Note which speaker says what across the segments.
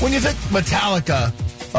Speaker 1: When you think Metallica,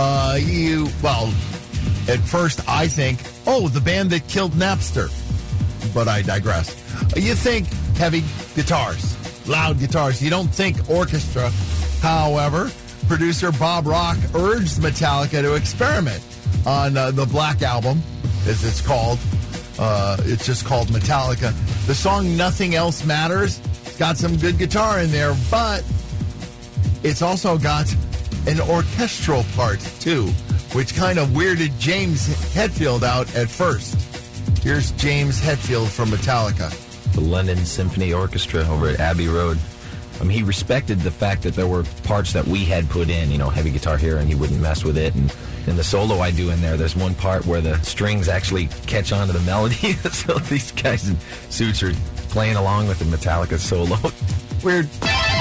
Speaker 1: at first I think, the band that killed Napster. But I digress. You think heavy guitars, loud guitars. You don't think orchestra. However, producer Bob Rock urged Metallica to experiment on the Black Album, as it's called. It's just called Metallica. The song Nothing Else Matters. It's got some good guitar in there, but it's also got an orchestral part, too, which kind of weirded James Hetfield out at first. Here's James Hetfield from Metallica.
Speaker 2: The London Symphony Orchestra over at Abbey Road. He respected the fact that there were parts that we had put in, heavy guitar here, and he wouldn't mess with it. And in the solo I do in there's one part where the strings actually catch on to the melody. So these guys in suits are playing along with the Metallica solo.
Speaker 1: Weird.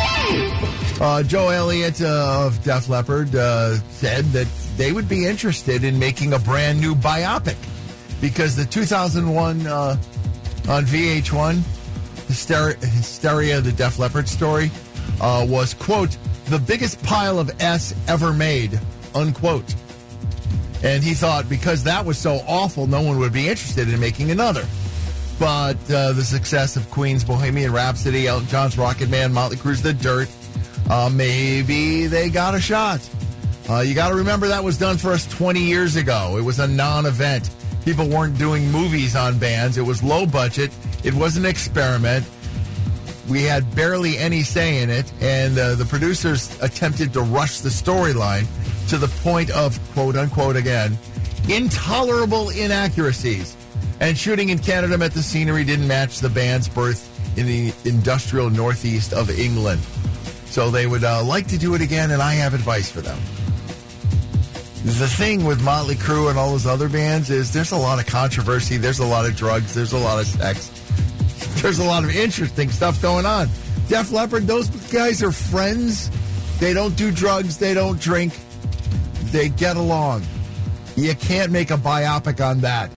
Speaker 1: Joe Elliott of Def Leppard said that they would be interested in making a brand new biopic because the 2001 on VH1 Hysteria, the Def Leppard story, was, quote, the biggest pile of S ever made, unquote. And he thought because that was so awful, no one would be interested in making another. But the success of Queen's Bohemian Rhapsody, Elton John's Rocket Man, Motley Crue's The Dirt, maybe they got a shot. You got to remember that was done for us 20 years ago. It was a non-event. People weren't doing movies on bands. It was low budget. It was an experiment. We had barely any say in it, and the producers attempted to rush the storyline to the point of, quote-unquote, again, intolerable inaccuracies. And shooting in Canada meant the scenery didn't match the band's birth in the industrial northeast of England. So they would like to do it again, and I have advice for them. The thing with Motley Crue and all those other bands is there's a lot of controversy, there's a lot of drugs, there's a lot of sex, there's a lot of interesting stuff going on. Def Leppard, those guys are friends. They don't do drugs, they don't drink, they get along. You can't make a biopic on that.